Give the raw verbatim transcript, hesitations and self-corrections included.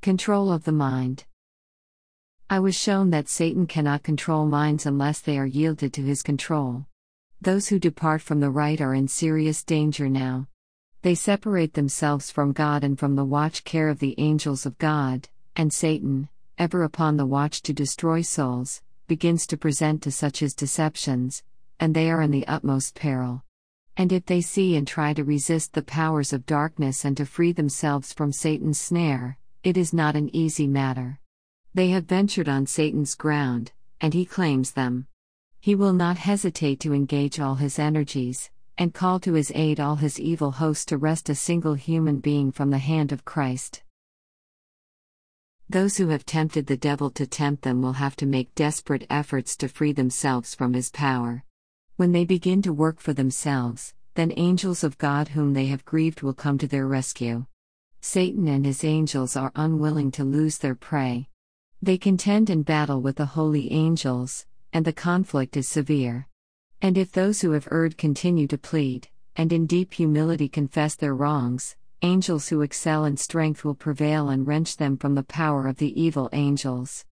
Control of the mind. I was shown that Satan cannot control minds unless they are yielded to his control. Those who depart from the right are in serious danger now. They separate themselves from God and from the watch care of the angels of God, and Satan, ever upon the watch to destroy souls, begins to present to such his deceptions, and they are in the utmost peril. And if they see and try to resist the powers of darkness and to free themselves from Satan's snare, it is not an easy matter. They have ventured on Satan's ground, and he claims them. He will not hesitate to engage all his energies, and call to his aid all his evil hosts to wrest a single human being from the hand of Christ. Those who have tempted the devil to tempt them will have to make desperate efforts to free themselves from his power. When they begin to work for themselves, then angels of God whom they have grieved will come to their rescue. Satan and his angels are unwilling to lose their prey. They contend in battle with the holy angels, and the conflict is severe. And if those who have erred continue to plead, and in deep humility confess their wrongs, angels who excel in strength will prevail and wrench them from the power of the evil angels.